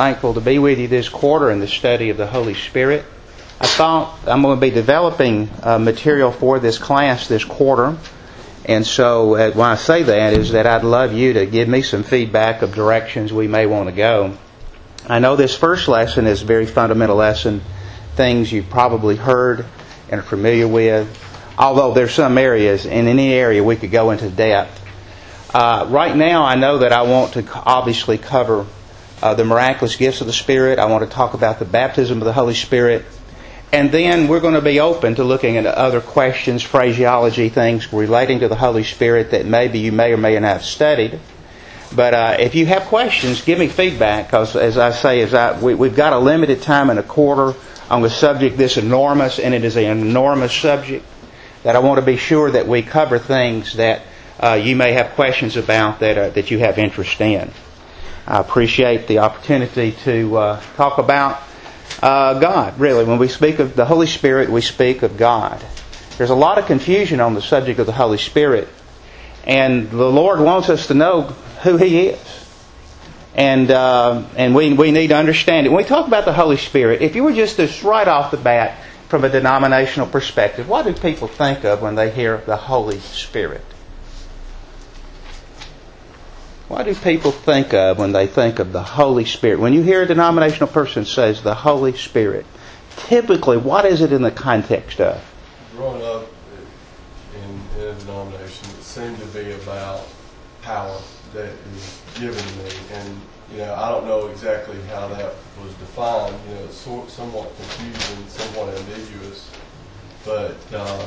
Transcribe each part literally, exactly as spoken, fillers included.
thankful to be with you this quarter in the study of the Holy Spirit. I thought I'm going to be developing uh, material for this class this quarter. And so uh, when I say that is that I'd love you to give me some feedback of directions we may want to go. I know this first lesson is a very fundamental lesson, things you've probably heard and are familiar with, although there's some areas, in any area we could go into depth. Uh, right now I know that I want to obviously cover uh, the miraculous gifts of the Spirit. I want to talk about the baptism of the Holy Spirit. And then we're going to be open to looking at other questions, phraseology, things relating to the Holy Spirit that maybe you may or may not have studied. But uh, if you have questions, give me feedback, because as I say, as I, we, we've got a limited time and a quarter on the subject this enormous, and it is an enormous subject, that I want to be sure that we cover things that uh, you may have questions about that uh, that you have interest in. I appreciate the opportunity to uh, talk about uh, God, really. When we speak of the Holy Spirit, we speak of God. There's a lot of confusion on the subject of the Holy Spirit, and the Lord wants us to know who He is. And uh, and we we need to understand it. When we talk about the Holy Spirit, if you were just to right off the bat, from a denominational perspective, what do people think of when they hear the Holy Spirit? What do people think of when they think of the Holy Spirit? When you hear a denominational person says the Holy Spirit, typically what is it in the context of? Growing up in, in a denomination, it seemed to be about power that is given to me, and you know, I don't know exactly how that was defined. You know, it's sort, somewhat confusing, somewhat ambiguous, but um,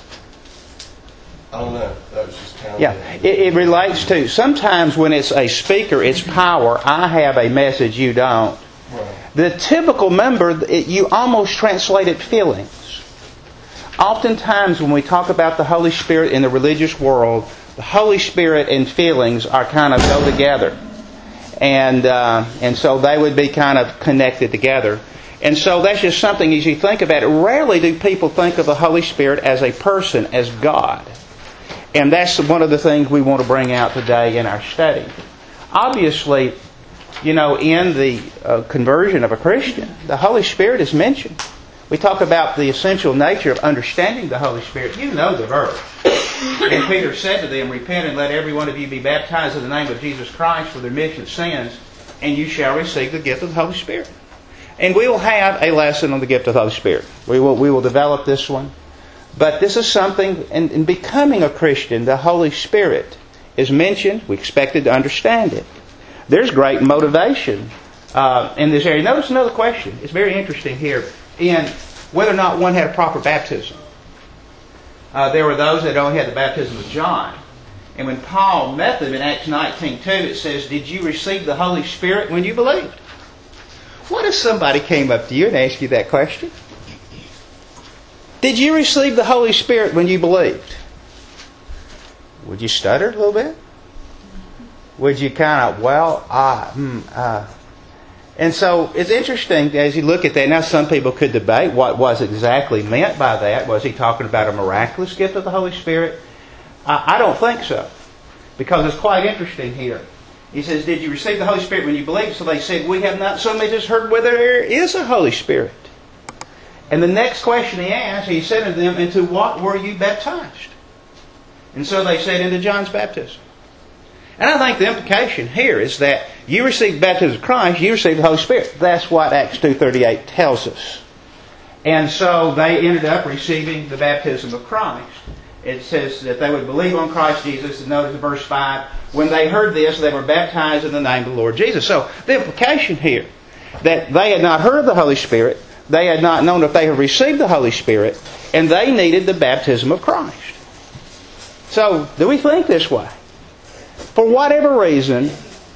I don't know. That was just kind of yeah. It, it relates to sometimes when it's a speaker, it's power. I have a message, you don't. Right. The typical member, it, you almost translate it feelings. Oftentimes, when we talk about the Holy Spirit in the religious world, the Holy Spirit and feelings are kind of go together. And uh, and so they would be kind of connected together. And so that's just something as you think about it. Rarely do people think of the Holy Spirit as a person, as God. And that's one of the things we want to bring out today in our study. Obviously, you know, in the uh, conversion of a Christian, the Holy Spirit is mentioned. We talk about the essential nature of understanding the Holy Spirit. You know the verse. And Peter said to them, "Repent and let every one of you be baptized in the name of Jesus Christ for the remission of sins, and you shall receive the gift of the Holy Spirit." And we will have a lesson on the gift of the Holy Spirit. We will we will develop this one. But this is something, in, in becoming a Christian, the Holy Spirit is mentioned. We expected to understand it. There's great motivation uh, in this area. Notice another question. It's very interesting here in whether or not one had a proper baptism. Uh, there were those that only had the baptism of John. And when Paul met them in Acts nineteen two, it says, "Did you receive the Holy Spirit when you believed?" What if somebody came up to you and asked you that question? Did you receive the Holy Spirit when you believed? Would you stutter a little bit? Would you kind of, well, ah, hmm, ah. And so it's interesting as you look at that. Now some people could debate what was exactly meant by that. Was he talking about a miraculous gift of the Holy Spirit? I, I don't think so. Because it's quite interesting here. He says, "Did you receive the Holy Spirit when you believed?" So they said, "We have not so much as heard whether there is a Holy Spirit." And the next question he asked, he said to them, "Into what were you baptized?" And so they said, "Into John's baptism." And I think the implication here is that you received the baptism of Christ, you received the Holy Spirit. That's what Acts two thirty-eight tells us. And so they ended up receiving the baptism of Christ. It says that they would believe on Christ Jesus, and notice in verse five, when they heard this, they were baptized in the name of the Lord Jesus. So the implication here, that they had not heard of the Holy Spirit, they had not known if they had received the Holy Spirit, and they needed the baptism of Christ. So, do we think this way? For whatever reason,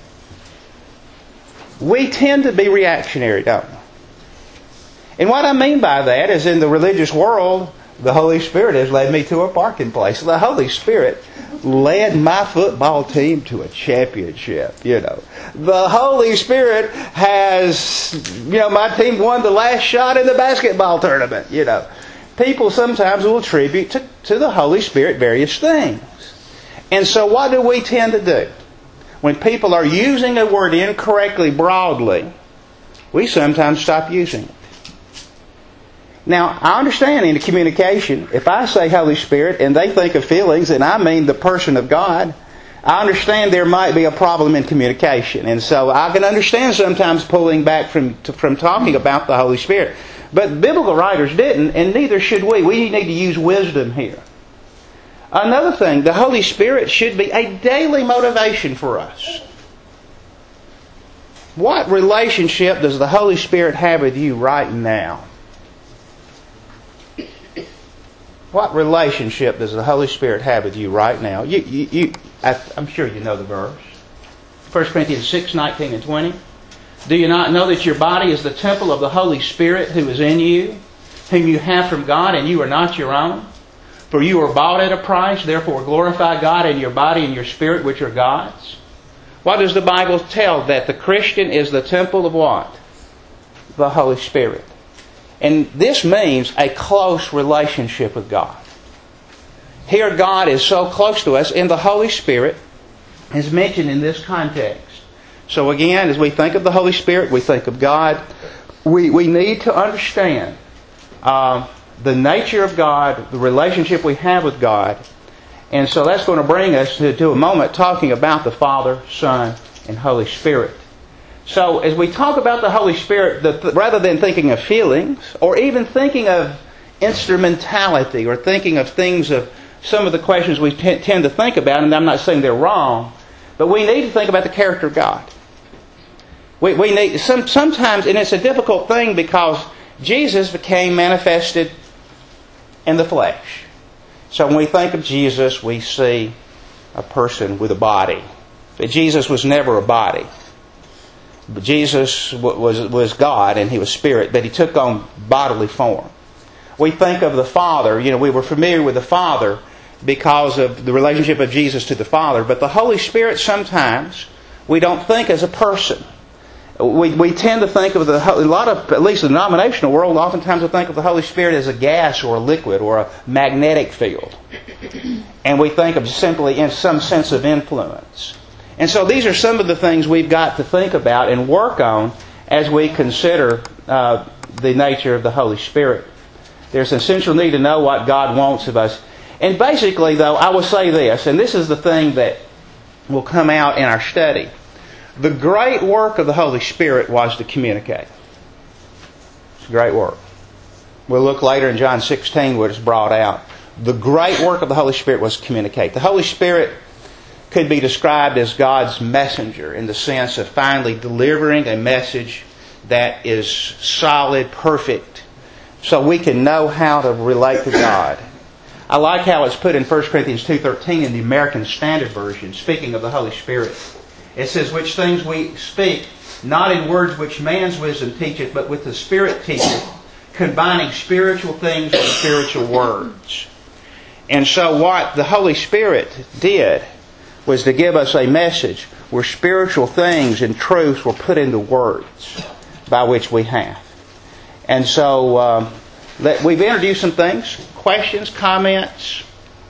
we tend to be reactionary, don't we? And what I mean by that is in the religious world, the Holy Spirit has led me to a parking place. The Holy Spirit led my football team to a championship, you know. The Holy Spirit has, you know, my team won the last shot in the basketball tournament, you know. People sometimes will attribute to, to the Holy Spirit various things. And so what do we tend to do? When people are using a word incorrectly broadly, we sometimes stop using it. Now, I understand in the communication, if I say Holy Spirit and they think of feelings and I mean the person of God, I understand there might be a problem in communication. And so I can understand sometimes pulling back from from talking about the Holy Spirit. But biblical writers didn't, and neither should we. We need to use wisdom here. Another thing, the Holy Spirit should be a daily motivation for us. What relationship does the Holy Spirit have with you right now? What relationship does the Holy Spirit have with you right now? You, you, you, I, I'm sure you know the verse. First Corinthians six, nineteen and twenty. Do you not know that your body is the temple of the Holy Spirit who is in you, whom you have from God, and you are not your own? For you are bought at a price, therefore glorify God in your body and your spirit, which are God's. What does the Bible tell? That the Christian is the temple of what? The Holy Spirit. And this means a close relationship with God. Here God is so close to us, and the Holy Spirit is mentioned in this context. So again, as we think of the Holy Spirit, we think of God. We, we need to understand uh, the nature of God, the relationship we have with God. And so that's going to bring us to, to a moment talking about the Father, Son, and Holy Spirit. So as we talk about the Holy Spirit, the, rather than thinking of feelings, or even thinking of instrumentality, or thinking of things of some of the questions we t- tend to think about, and I'm not saying they're wrong, but we need to think about the character of God. We, we need some, sometimes, and it's a difficult thing because Jesus became manifested in the flesh. So when we think of Jesus, we see a person with a body. But Jesus was never a body. But Jesus was, was God and He was Spirit, but He took on bodily form. We think of the Father, you know, we were familiar with the Father because of the relationship of Jesus to the Father, but the Holy Spirit sometimes we don't think as a person. We we tend to think of the, a lot of, at least the denominational world, oftentimes we think of the Holy Spirit as a gas or a liquid or a magnetic field. And we think of simply in some sense of influence. And so these are some of the things we've got to think about and work on as we consider uh, the nature of the Holy Spirit. There's an essential need to know what God wants of us. And basically, though, I will say this, and this is the thing that will come out in our study. The great work of the Holy Spirit was to communicate. It's a great work. We'll look later in John sixteen where it's brought out. The great work of the Holy Spirit was to communicate. The Holy Spirit could be described as God's messenger in the sense of finally delivering a message that is solid, perfect, so we can know how to relate to God. I like how it's put in First Corinthians two thirteen in the American Standard Version, speaking of the Holy Spirit. It says, which things we speak, not in words which man's wisdom teacheth, but with the Spirit teacheth, combining spiritual things with spiritual words. And so what the Holy Spirit did was to give us a message where spiritual things and truths were put into words by which we have. And so um, let, we've introduced some things, questions, comments.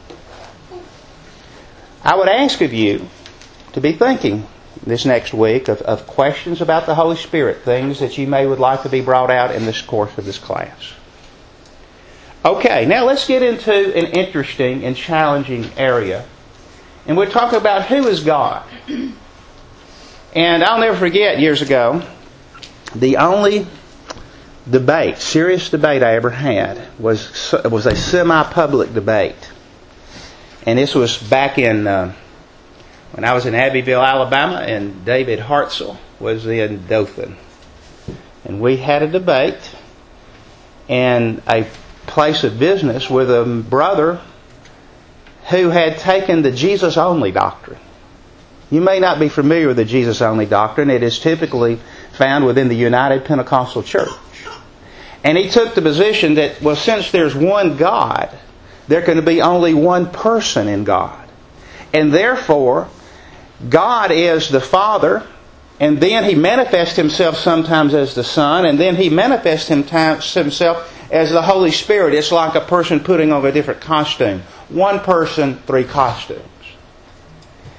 I would ask of you to be thinking this next week of, of questions about the Holy Spirit, things that you may would like to be brought out in this course of this class. Okay, now let's get into an interesting and challenging area. And we're talking about who is God. And I'll never forget years ago, the only debate, serious debate I ever had was was a semi-public debate. And this was back in, uh, when I was in Abbeville, Alabama, and David Hartzell was in Dothan. And we had a debate in a place of business with a brother who had taken the Jesus-only doctrine. You may not be familiar with the Jesus-only doctrine. It is typically found within the United Pentecostal Church. And he took the position that, well, since there's one God, there can be only one person in God. And therefore, God is the Father, and then He manifests Himself sometimes as the Son, and then He manifests Himself as the Holy Spirit. It's like a person putting on a different costume. One person, three costumes.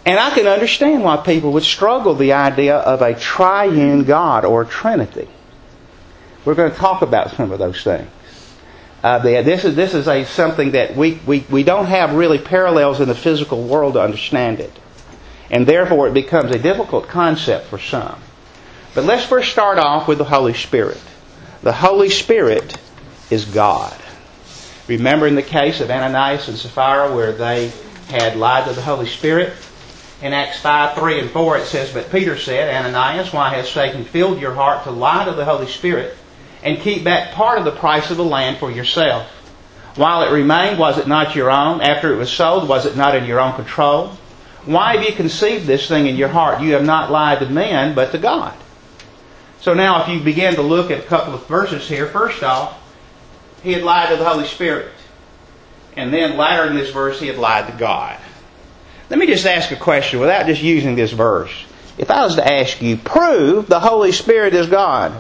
And I can understand why people would struggle with the idea of a triune God or a Trinity. We're going to talk about some of those things. Uh, the, this is this is a something that we, we, we don't have really parallels in the physical world to understand it. And therefore it becomes a difficult concept for some. But let's first start off with the Holy Spirit. The Holy Spirit is God. Remember in the case of Ananias and Sapphira where they had lied to the Holy Spirit? In Acts five, three and four it says, "But Peter said, Ananias, why has Satan filled your heart to lie to the Holy Spirit and keep back part of the price of the land for yourself? While it remained, was it not your own? After it was sold, was it not in your own control? Why have you conceived this thing in your heart? You have not lied to men, but to God." So now if you begin to look at a couple of verses here, first off, he had lied to the Holy Spirit. And then later in this verse, he had lied to God. Let me just ask a question without just using this verse. If I was to ask you, prove the Holy Spirit is God,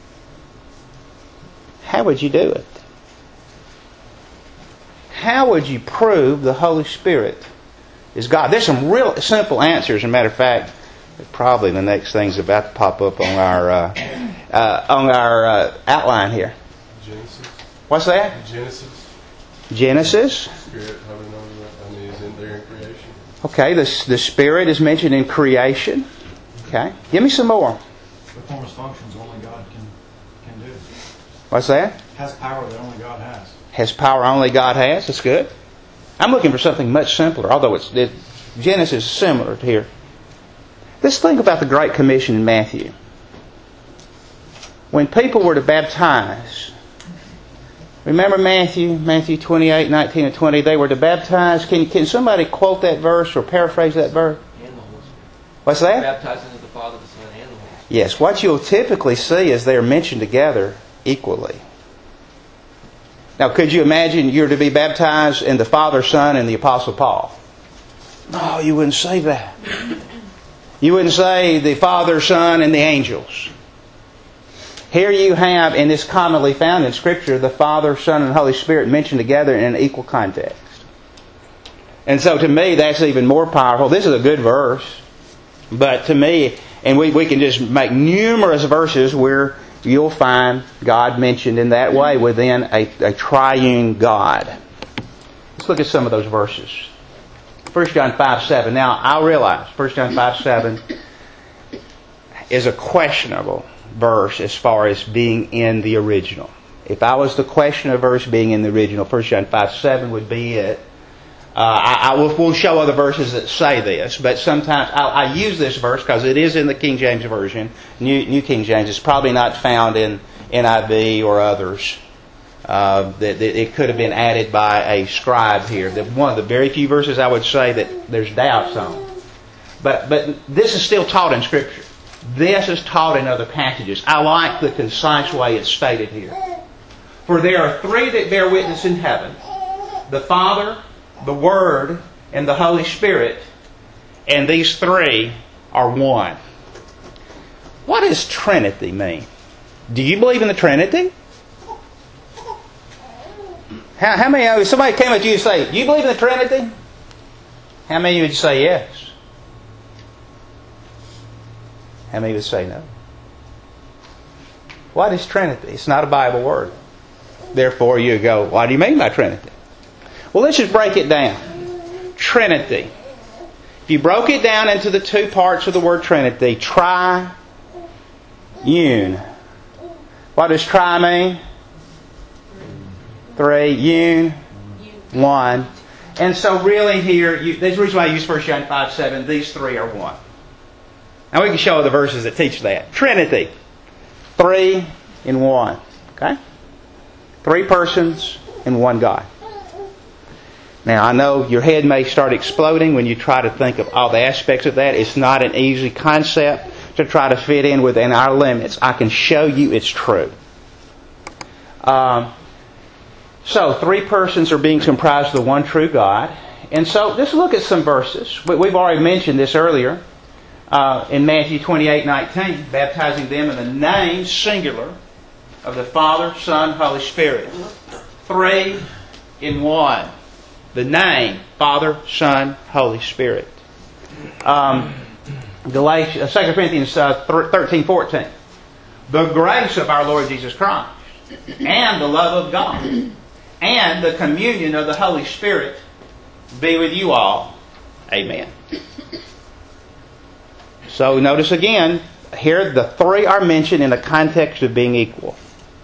how would you do it? How would you prove the Holy Spirit is God? There's some real simple answers. As a matter of fact, probably the next thing's about to pop up on our uh, uh, on our uh, outline here. Genesis. What's that? Genesis. Genesis. Spirit, how we know that? I mean, is in there in creation. Okay, the the Spirit is mentioned in creation. Okay, give me some more. Performs functions only God can can do. What's that? Has power that only God has. Has power only God has. That's good. I'm looking for something much simpler, although it's it, Genesis is similar to here. Let's think about the Great Commission in Matthew. When people were to baptize, remember Matthew, Matthew twenty-eight, nineteen and twenty, they were to baptize. Can can somebody quote that verse or paraphrase that verse? And the Holy Spirit. What's that? Baptizing of the Father, the Son, and the Holy Spirit. Yes, what you'll typically see is they're mentioned together equally. Now, could you imagine you're to be baptized in the Father, Son, and the Apostle Paul? No, you wouldn't say that. You wouldn't say the Father, Son, and the angels. Here you have, and it's commonly found in Scripture, the Father, Son, and Holy Spirit mentioned together in an equal context. And so to me, that's even more powerful. This is a good verse. But to me, and we, we can just make numerous verses where you'll find God mentioned in that way within a, a triune God. Let's look at some of those verses. First John five seven. Now, I realize First John five seven is a questionable verse as far as being in the original. If I was to question a verse being in the original, First John five seven would be it. Uh, I, I will we'll show other verses that say this, but sometimes I, I use this verse because it is in the King James Version, New, New King James. It's probably not found in N I V or others. Uh, that, that it could have been added by a scribe here. That one of the very few verses I would say that there's doubts on. But but this is still taught in Scripture. This is taught in other passages. I like the concise way it's stated here. For there are three that bear witness in heaven: the Father, the Word, and the Holy Spirit, and these three are one. What does Trinity mean? Do you believe in the Trinity? How, how many of you, somebody came at you and say, do you believe in the Trinity? How many of you would say yes? How many would say no? What is Trinity? It's not a Bible word. Therefore you go, what do you mean by Trinity? Well, let's just break it down. Trinity. If you broke it down into the two parts of the word Trinity, tri-une. What does tri mean? Three. Un. One. And so really here, you, there's a reason why I use First John five seven. These three are one. Now we can show the verses that teach that. Trinity. Three in one. Okay? Three persons in one God. Now I know your head may start exploding when you try to think of all the aspects of that. It's not an easy concept to try to fit in within our limits. I can show you it's true. Um, so three persons are being comprised of the one true God. And so let's look at some verses. We've already mentioned this earlier. Uh, in Matthew twenty-eight nineteen, baptizing them in the name, singular, of the Father, Son, Holy Spirit. Three in one. The name, Father, Son, Holy Spirit. Um, Galatians, Second Corinthians uh, thirteen fourteen. The grace of our Lord Jesus Christ and the love of God and the communion of the Holy Spirit be with you all. Amen. So notice again, here the three are mentioned in the context of being equal.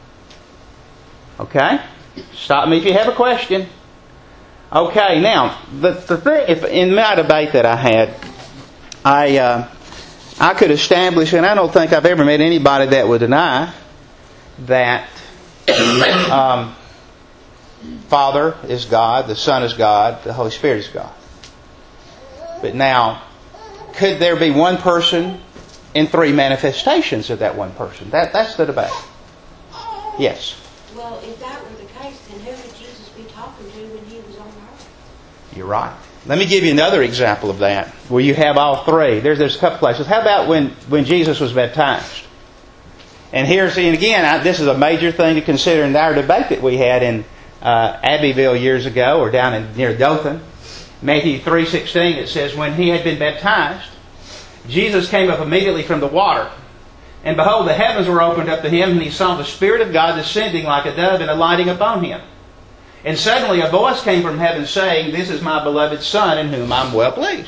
Okay? Stop me if you have a question. Okay, now, the, the thing, if in my debate that I had, I uh, I could establish, and I don't think I've ever met anybody that would deny that um, Father is God, the Son is God, the Holy Spirit is God. But now, could there be one person in three manifestations of that one person? That That's the debate. Yes? Well, if that were the case, then who would Jesus be talking to when He was on earth? You're right. Let me give you another example of that, where you have all three. There's, there's a couple places. How about when, when Jesus was baptized? And here's, and again, I, this is a major thing to consider in our debate that we had in uh, Abbeville years ago, or down in, near Dothan. Matthew three sixteen, it says, when He had been baptized, Jesus came up immediately from the water. And behold, the heavens were opened up to Him, and He saw the Spirit of God descending like a dove and alighting upon Him. And suddenly a voice came from heaven saying, "This is my beloved Son, in whom I'm well pleased."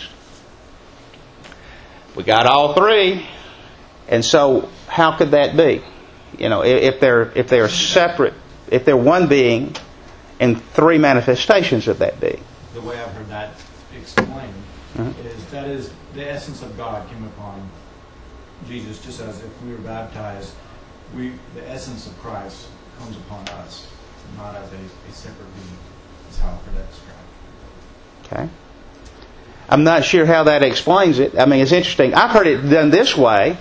We got all three. And so, how could that be? You know, if they're if they're separate, if they're one being, and three manifestations of that being. The way I've heard that explained Mm-hmm. is that is the essence of God came upon Jesus, just as if we were baptized, we the essence of Christ comes upon us, not as a, a separate being. Is how I've heard that described. Okay. I'm not sure how that explains it. I mean, it's interesting. I've heard it done this way,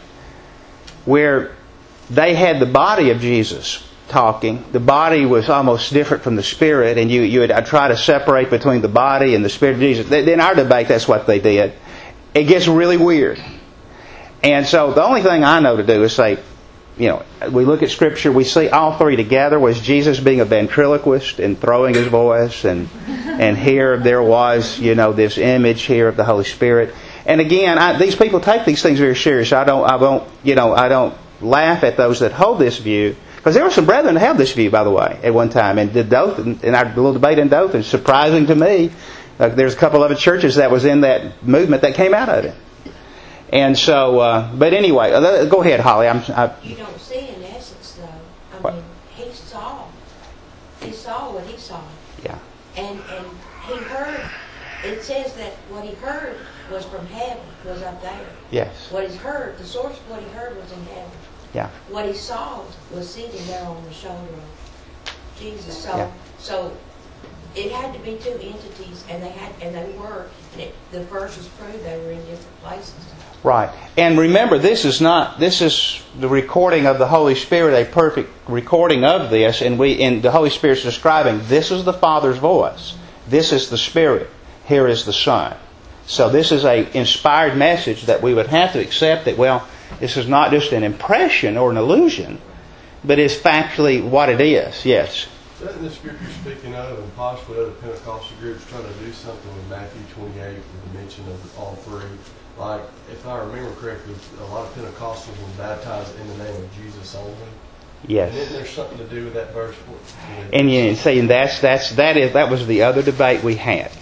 where they had the body of Jesus talking. The body was almost different from the Spirit, and you, you would I'd try to separate between the body and the Spirit of Jesus. In our debate, that's what they did. It gets really weird. And so the only thing I know to do is say, you know, we look at Scripture, we see all three together. Was Jesus being a ventriloquist and throwing His voice? And and here there was, you know, this image here of the Holy Spirit. And again, I, these people take these things very serious. I don't, I won't, you know, I don't laugh at those that hold this view. Because there were some brethren that held this view, by the way, at one time. And the Dothan, in our little debate in Dothan, surprising to me, uh, there's a couple of churches that was in that movement that came out of it. And so, uh, but anyway, uh, go ahead, Holly. I'm, I, You don't see in essence, though. I What? mean, He saw. He saw what He saw. yeah, And and He heard. It says that what He heard was from heaven, was up there. yes, What He heard, the source of what He heard was in heaven. yeah, What He saw was sitting there on the shoulder of Jesus. So, Yeah. so it had to be two entities, and they had, and they were. And it, the verses prove they were in different places. right. And remember, this is not. This is the recording of the Holy Spirit, a perfect recording of this, and we, and the Holy Spirit's describing. This is the Father's voice. This is the Spirit. Here is the Son. So this is a inspired message that we would have to accept that. Well, this is not just an impression or an illusion, but it's factually what it is. Yes. Doesn't the Scripture speaking of, and possibly other Pentecostal groups try to do something with Matthew twenty-eight with the mention of all three? Like, if I remember correctly, a lot of Pentecostals were baptized in the name of Jesus only. Yes. And isn't there something to do with that verse? And you see, and that's that's that is that was the other debate we had.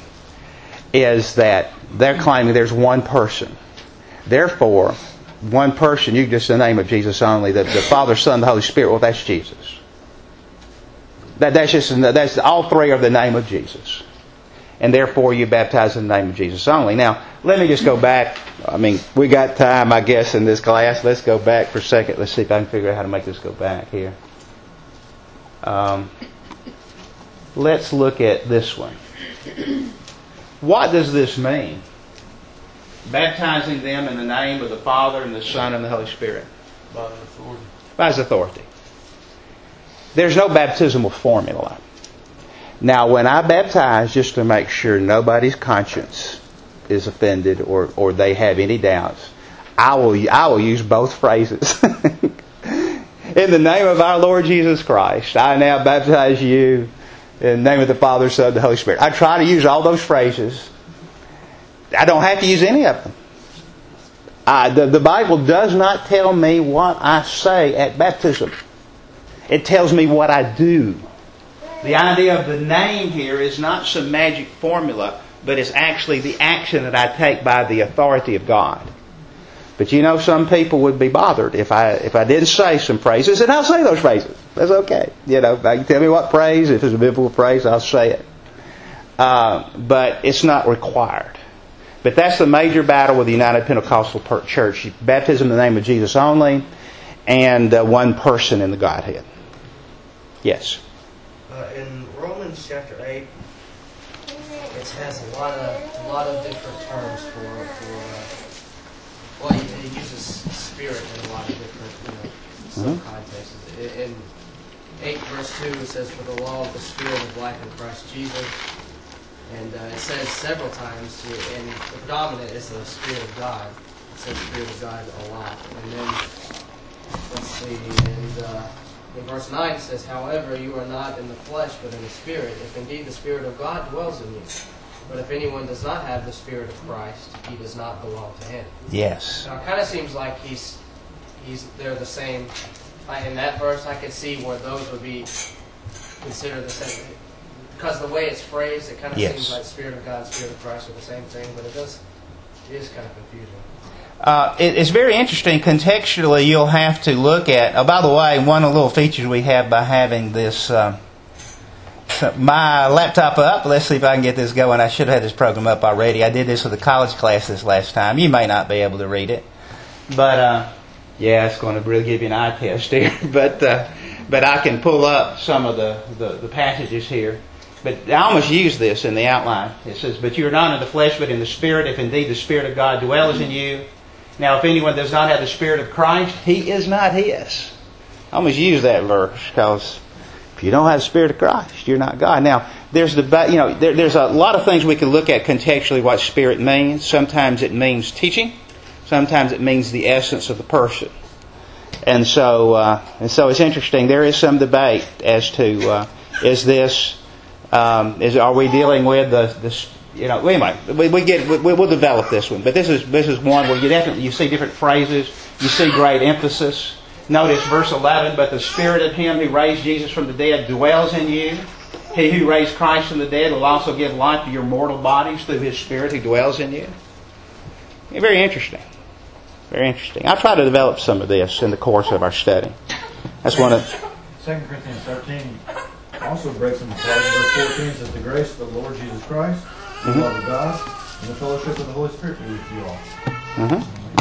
Is that they're claiming there's one person, therefore, one person. You just the name of Jesus only. The, the Father, Son, the Holy Spirit. Well, that's Jesus. That that's just that's all three are the name of Jesus, and therefore you baptize in the name of Jesus only. Now, let me just go back. I mean, we got time, I guess, in this class. Let's go back for a second. Let's see if I can figure out how to make this go back here. Um, let's look at this one. What does this mean? Baptizing them in the name of the Father and the Son and the Holy Spirit. By the authority. By His authority. There's no baptismal formula. Now, when I baptize, just to make sure nobody's conscience is offended or, or they have any doubts, I will I will use both phrases. In the name of our Lord Jesus Christ, I now baptize you in the name of the Father, Son, and the Holy Spirit. I try to use all those phrases. I don't have to use any of them. I, the, the Bible does not tell me what I say at baptism. It tells me what I do. The idea of the name here is not some magic formula, but it's actually the action that I take by the authority of God. But you know, some people would be bothered if I if I didn't say some phrases, and I'll say those phrases. That's okay. You know, if I can tell me what phrase, if it's a biblical phrase, I'll say it. Uh, but it's not required. But that's the major battle with the United Pentecostal Church. Baptism in the name of Jesus only, and uh, one person in the Godhead. Yes? Uh, in Romans chapter eight, it has a lot of a lot of different terms for, for uh, well, it, it uses spirit in a lot of different, you know, some mm-hmm. contexts. In, in eight verse two, it says, "For the law of the Spirit of life in Christ Jesus." And uh, it says several times, and the predominant is the Spirit of God. It says Spirit of God a lot. And then, let's see, and uh, in verse nine it says, "However, you are not in the flesh, but in the Spirit, if indeed the Spirit of God dwells in you. But if anyone does not have the Spirit of Christ, he does not belong to him." Yes. Now, it kind of seems like he's, he's they're the same. In that verse, I could see where those would be considered the same. Because the way it's phrased, it kind of yes. seems like Spirit of God and Spirit of Christ are the same thing, but it does it is kind of confusing. Uh, it, it's very interesting. Contextually, you'll have to look at... Oh, by the way, one of the little features we have by having this... Uh, my laptop up. Let's see if I can get this going. I should have had this program up already. I did this with a college class this last time. You may not be able to read it. But, uh, yeah, it's going to really give you an eye test here. but uh, but I can pull up some of the, the, the passages here. But I almost use this in the outline. It says, "But you are not in the flesh, but in the Spirit, if indeed the Spirit of God dwells in you. Now, if anyone does not have the Spirit of Christ, he is not his." I almost use that verse because if you don't have the Spirit of Christ, you're not God. Now, there's the you know there, there's a lot of things we can look at contextually what Spirit means. Sometimes it means teaching. Sometimes it means the essence of the person. And so, uh, and so it's interesting. There is some debate as to uh, is this. Um, is are we dealing with the, the you know anyway we, we get we, we'll develop this one, but this is this is one where you definitely you see different phrases, you see great emphasis. Notice verse eleven, "But the Spirit of Him who raised Jesus from the dead dwells in you. He who raised Christ from the dead will also give life to your mortal bodies through His Spirit who dwells in you." Very interesting, very interesting. I try to develop some of this in the course of our study. That's one of Second Corinthians thirteen. Also breaks them apart. Verse fourteen says, "The grace of the Lord Jesus Christ, the mm-hmm. love of God, and the fellowship of the Holy Spirit be with you all." Mm-hmm.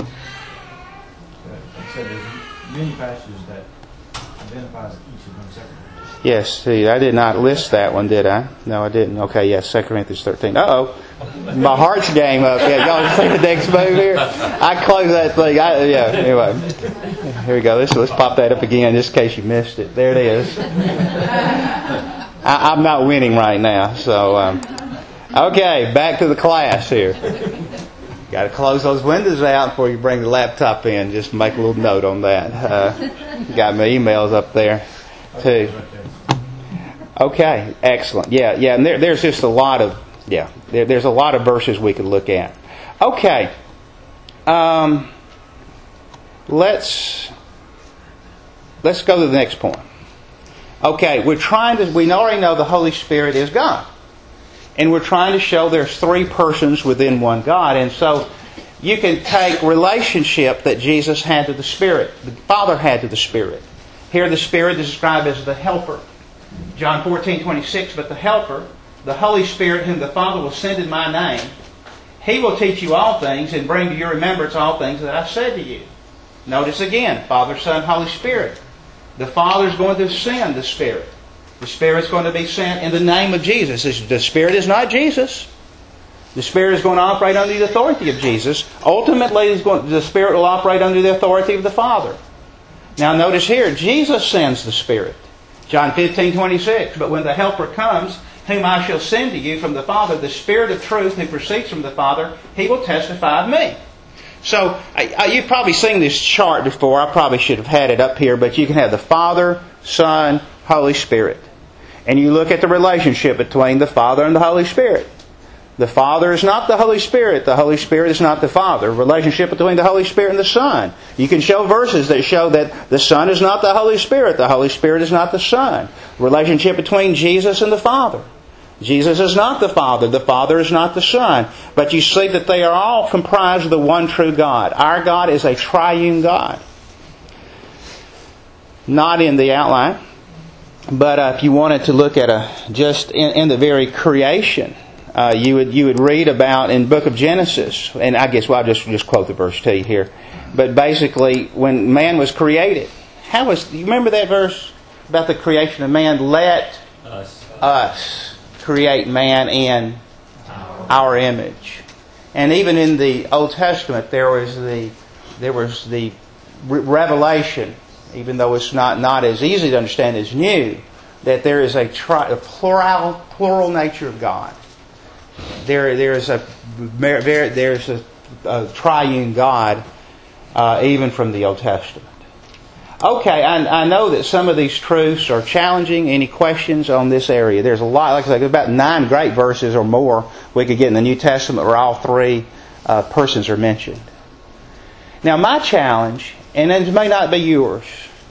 Like I said, there's many passages that identifies each of them separately. Yes, see, I did not list that one, did I? No, I didn't. Okay, yes, Second Corinthians thirteen. Uh-oh. My heart's game up. Yeah, y'all see the next move here? I close that thing. I, yeah, anyway. Here we go. Let's, let's pop that up again just in case you missed it. There it is. I, I'm not winning right now. So, um, okay, back to the class here. Got to close those windows out before you bring the laptop in. Just make a little note on that. Uh, got my emails up there, too. Okay, excellent. Yeah, yeah, and there, there's just a lot of, yeah, there, there's a lot of verses we could look at. Okay, um, let's let's go to the next point. Okay, we're trying to, we already know the Holy Spirit is God, and we're trying to show there's three persons within one God, and so you can take relationship that Jesus had to the Spirit, the Father had to the Spirit. Here the Spirit is described as the Helper. John fourteen twenty-six, "But the Helper, the Holy Spirit, whom the Father will send in my name, He will teach you all things and bring to your remembrance all things that I said to you." Notice again, Father, Son, Holy Spirit. The Father is going to send the Spirit. The Spirit is going to be sent in the name of Jesus. The Spirit is not Jesus. The Spirit is going to operate under the authority of Jesus. Ultimately, the Spirit will operate under the authority of the Father. Now notice here, Jesus sends the Spirit. John fifteen twenty-six, "But when the Helper comes, whom I shall send to you from the Father, the Spirit of truth who proceeds from the Father, He will testify of me." So, I, I, you've probably seen this chart before. I probably should have had it up here, but you can have the Father, Son, Holy Spirit. And you look at the relationship between the Father and the Holy Spirit. The Father is not the Holy Spirit. The Holy Spirit is not the Father. Relationship between the Holy Spirit and the Son. You can show verses that show that the Son is not the Holy Spirit. The Holy Spirit is not the Son. Relationship between Jesus and the Father. Jesus is not the Father. The Father is not the Son. But you see that they are all comprised of the one true God. Our God is a triune God. Not in the outline. But uh, if you wanted to look at a just in, in the very creation, uh, you would you would read about in the book of Genesis, and I guess well I'll just just quote the verse to you here. But basically, when man was created, how was you remember that verse about the creation of man? Let us, us create man in our image. And even in the Old Testament, there was the there was the re- revelation. Even though it's not, not as easy to understand as new, that there is a, tri, a plural plural nature of God. There there is a there's a, a triune God, uh, even from the Old Testament. Okay, I, I know that some of these truths are challenging. Any questions on this area? There's a lot, like I said, about nine great verses or more we could get in the New Testament where all three uh, persons are mentioned. Now, my challenge. And it may not be yours.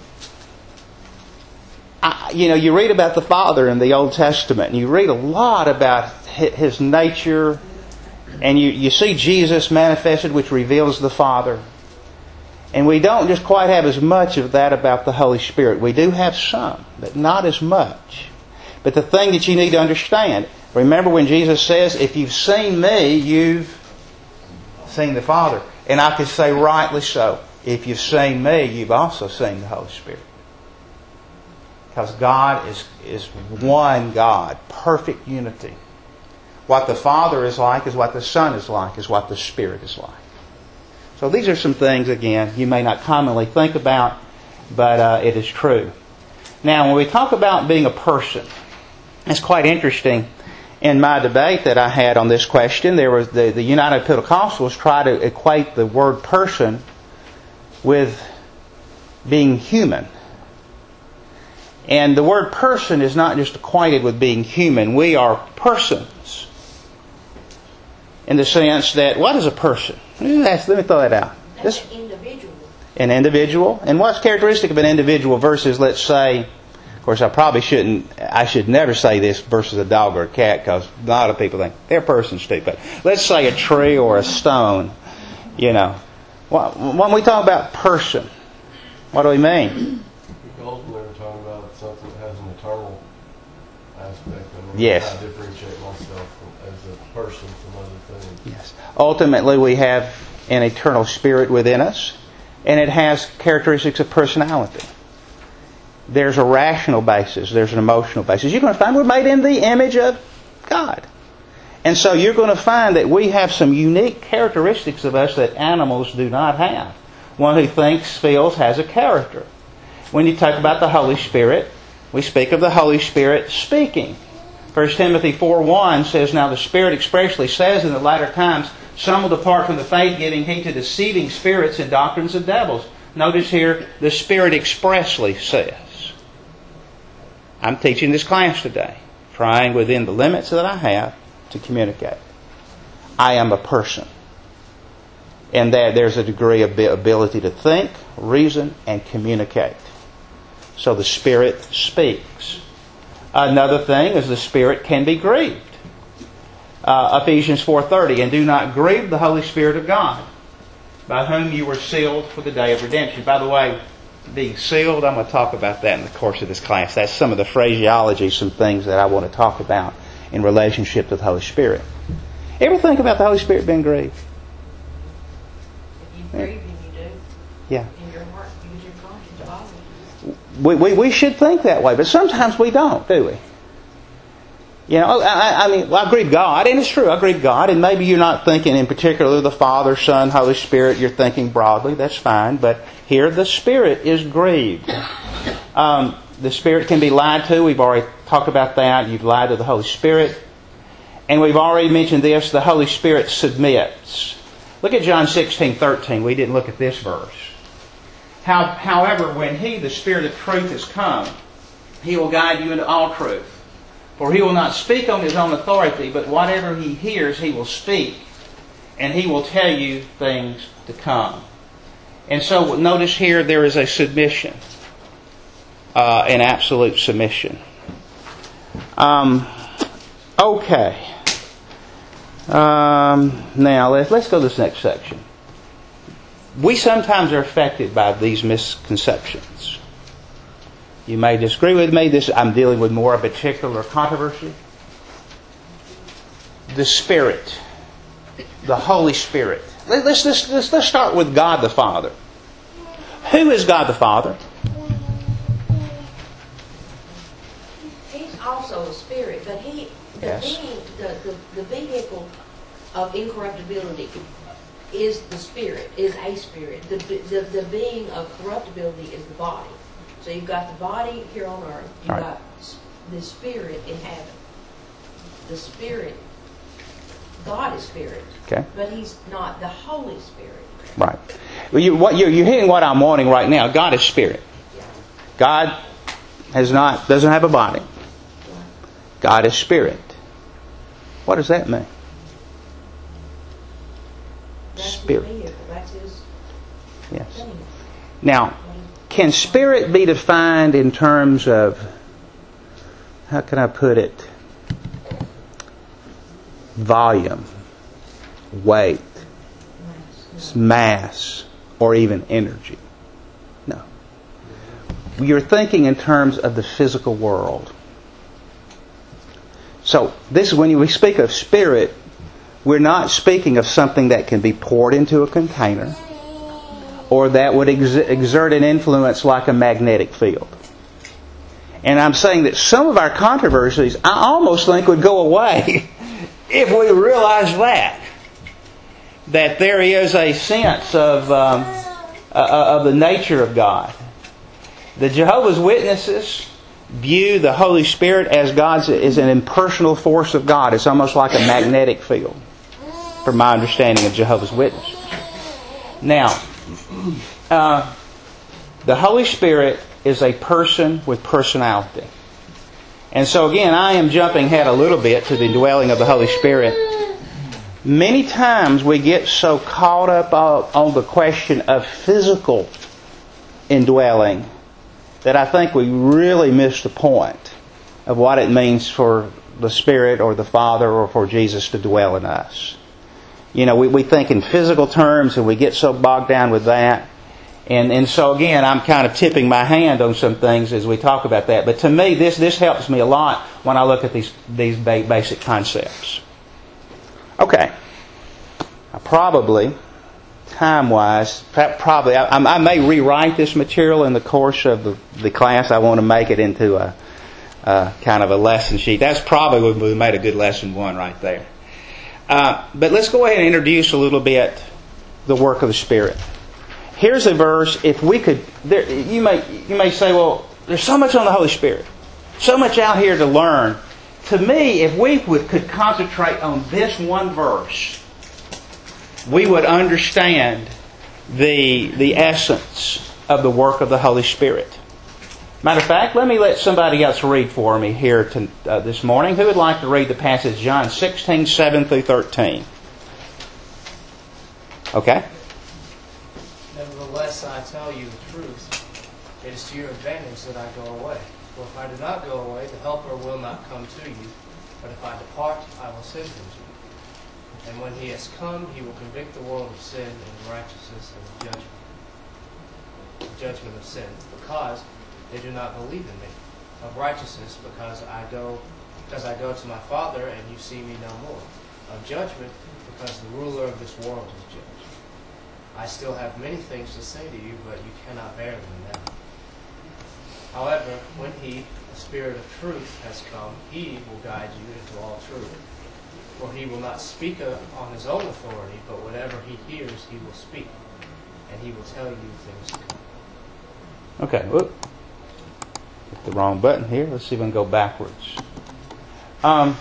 I, you know, you read about the Father in the Old Testament, and you read a lot about His nature, and you, you see Jesus manifested, which reveals the Father. And we don't just quite have as much of that about the Holy Spirit. We do have some, but not as much. But the thing that you need to understand, remember when Jesus says, if you've seen me, you've seen the Father. And I could say rightly so. If you've seen me, you've also seen the Holy Spirit. Because God is, is one God, perfect unity. What the Father is like is what the Son is like, is what the Spirit is like. So these are some things, again, you may not commonly think about, but uh, it is true. Now, when we talk about being a person, it's quite interesting. In my debate that I had on this question, there was the, the United Pentecostals try to equate the word person with being human. And the word person is not just acquainted with being human. We are persons. In the sense that, what is a person? Let me throw that out. That's an individual. An individual. And what's characteristic of an individual versus, let's say, of course I probably shouldn't, I should never say this versus a dog or a cat, because a lot of people think they're persons too. But let's say a tree or a stone, you know. When we talk about person, what do we mean? Ultimately, we're talking about something that has an eternal aspect. And yes. I differentiate myself as a person from other things. Yes. Ultimately, we have an eternal spirit within us, and it has characteristics of personality. There's a rational basis. There's an emotional basis. You're going to find we're made in the image of God. And so you're going to find that we have some unique characteristics of us that animals do not have. One who thinks, feels, has a character. When you talk about the Holy Spirit, we speak of the Holy Spirit speaking. First Timothy four one says, now the Spirit expressly says in the latter times, some will depart from the faith, giving heed to deceiving spirits and doctrines of devils. Notice here, the Spirit expressly says. I'm teaching this class today, trying within the limits that I have to communicate. I am a person. And that there's a degree of ability to think, reason, and communicate. So the Spirit speaks. Another thing is the Spirit can be grieved. Uh, Ephesians four thirty, and do not grieve the Holy Spirit of God, by whom you were sealed for the day of redemption. By the way, being sealed, I'm going to talk about that in the course of this class. That's some of the phraseology, some things that I want to talk about in relationship to the Holy Spirit. Ever think about the Holy Spirit being grieved? If you grieve and you do, yeah. in your heart, use your conscience, follow. We, we, we should think that way, but sometimes we don't, do we? You know, I, I mean, well, I grieve God, and it's true, I grieve God, and maybe you're not thinking in particular the Father, Son, Holy Spirit, you're thinking broadly, that's fine, but here the Spirit is grieved. Um, the Spirit can be lied to, we've already talked about that, you've lied to the Holy Spirit, and we've already mentioned this, the Holy Spirit submits. Look at John sixteen thirteen, we didn't look at this verse. How, however, when He, the Spirit of truth, has come, He will guide you into all truth. For he will not speak on his own authority, but whatever he hears he will speak, and he will tell you things to come. And so notice here there is a submission, uh, an absolute submission. Um, okay. Um, now let's let's go to this next section. We sometimes are affected by these misconceptions. You may disagree with me. This I'm dealing with more of a particular controversy. The Spirit, the Holy Spirit. Let's, let's, let's, let's start with God the Father. Who is God the Father? He's also a spirit, but he, the, Yes. being, the, the, the vehicle of incorruptibility is the spirit, is a spirit. The, the, the being of corruptibility is the body. So you've got the body here on earth. You've Right. got the spirit in heaven. The spirit, God is spirit. Okay. But He's not the Holy Spirit. Right. Well, you, what, you're, you're hitting what I'm wanting right now. God is Spirit. Yeah. God has not, doesn't have a body. God is Spirit. What does that mean? That's Spirit. His vehicle. That's His Yes. thing. Now, can Spirit be defined in terms of, how can I put it? Volume, weight, mass, or even energy? No. You're thinking in terms of the physical world. So, this is when we speak of Spirit, we're not speaking of something that can be poured into a container or that would ex- exert an influence like a magnetic field. And I'm saying that some of our controversies, I almost think, would go away if we realize that. That there is a sense of, um, uh, of the nature of God. The Jehovah's Witnesses view the Holy Spirit as God's is an impersonal force of God. It's almost like a magnetic field, from my understanding of Jehovah's Witnesses. Now, uh, the Holy Spirit is a person with personality. And so again, I am jumping ahead a little bit to the indwelling of the Holy Spirit. Many times we get so caught up on the question of physical indwelling that I think we really miss the point of what it means for the Spirit or the Father or for Jesus to dwell in us. You know, we, we think in physical terms and we get so bogged down with that. And and so again, I'm kind of tipping my hand on some things as we talk about that. But to me, this this helps me a lot when I look at these these ba- basic concepts. Okay. I probably, time-wise, probably I, I may rewrite this material in the course of the, the class. I want to make it into a, a kind of a lesson sheet. That's probably when we made a good lesson one right there. Uh, but let's go ahead and introduce a little bit the work of the Spirit. Here's a verse. If we could, there, you may you may say, well, there's so much on the Holy Spirit, so much out here to learn. To me, if we would could concentrate on this one verse, we would understand the the essence of the work of the Holy Spirit. Matter of fact, let me let somebody else read for me here to, uh, this morning. Who would like to read the passage John sixteen, seven through thirteen? Okay. Nevertheless, I tell you the truth. It is to your advantage that I go away. For if I do not go away, the Helper will not come to you. But if I depart, I will send him to you. And when he has come, he will convict the world of sin and righteousness and of judgment. The judgment of sin, because they do not believe in me. Of righteousness, because I go, because I go to my Father, and you see me no more. Of judgment, because the ruler of this world is judged. I still have many things to say to you, but you cannot bear them now. However, when he, the Spirit of truth, has come, he will guide you into all truth. For he will not speak on his own authority, but whatever he hears, he will speak. And he will tell you things to come. Okay, whoop. Hit the wrong button here. Let's see if we can go backwards. Um,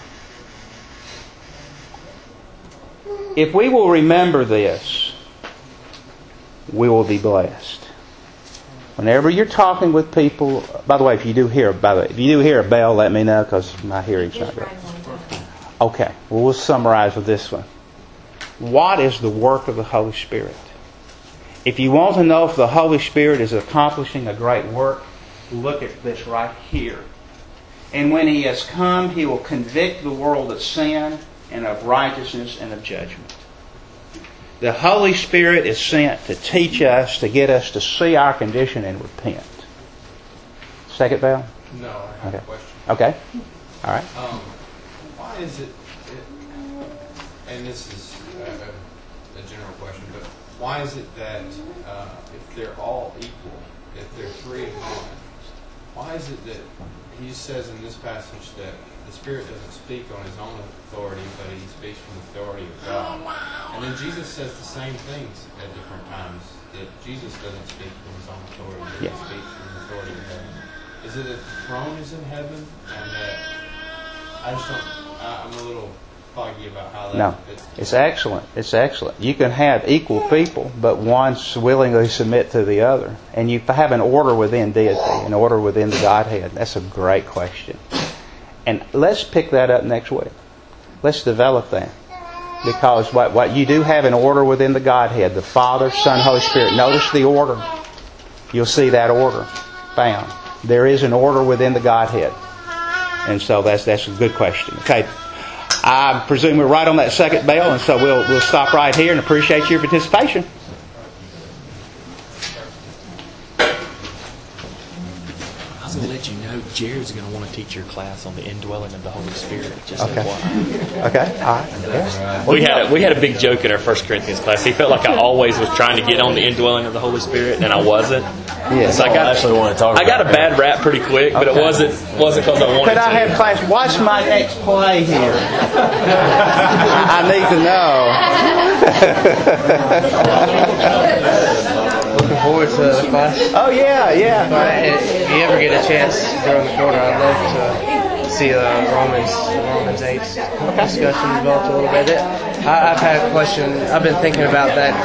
if we will remember this, we will be blessed. Whenever you're talking with people, by the way, if you do hear, by the way, if you do hear a bell, let me know because my hearing's not Just good. rang one time. Okay, well, we'll summarize with this one. What is the work of the Holy Spirit? If you want to know if the Holy Spirit is accomplishing a great work, look at this right here. And when He has come, He will convict the world of sin and of righteousness and of judgment. The Holy Spirit is sent to teach us, to get us to see our condition and repent. Second bell? No, I have Okay. a question. Okay. All right. Um, why is it, it and this is a, a, a general question, but why is it that uh, if they're all equal, if they're three in one, why is it that he says in this passage that the Spirit doesn't speak on His own authority, but He speaks from the authority of God? And then Jesus says the same things at different times, that Jesus doesn't speak from His own authority, but Yeah. He speaks from the authority of heaven. Is it that the throne is in heaven, and that I just don't, I, I'm a little foggy about how that No, fits together. it's excellent. It's excellent. You can have equal people, but one's willingly submit to the other. And you have an order within deity, an order within the Godhead. That's a great question. And let's pick that up next week. Let's develop that. Because what, what you do have an order within the Godhead, the Father, Son, Holy Spirit. Notice the order. You'll see that order found. There is an order within the Godhead. And so that's that's a good question. Okay. I presume we're right on that second bell, and so we'll we'll stop right here and appreciate your participation. I was going to let you know Jared's going to want to teach your class on the indwelling of the Holy Spirit. Just Okay. F Y I. Okay. All right. Yes. We had a, we had a big joke in our First Corinthians class. He felt like I always was trying to get on the indwelling of the Holy Spirit, and I wasn't. Yes. So I got actually want to talk I got a about bad rap pretty quick, but Okay. it wasn't wasn't because I wanted Could I to. have class watch my next play here? I need to know. Looking forward to the class. Oh yeah, yeah. But if you ever get a chance during the quarter, I'd love to see the Romans, Romans eight discussion developed a little bit. I, I've had a question. I've been thinking about that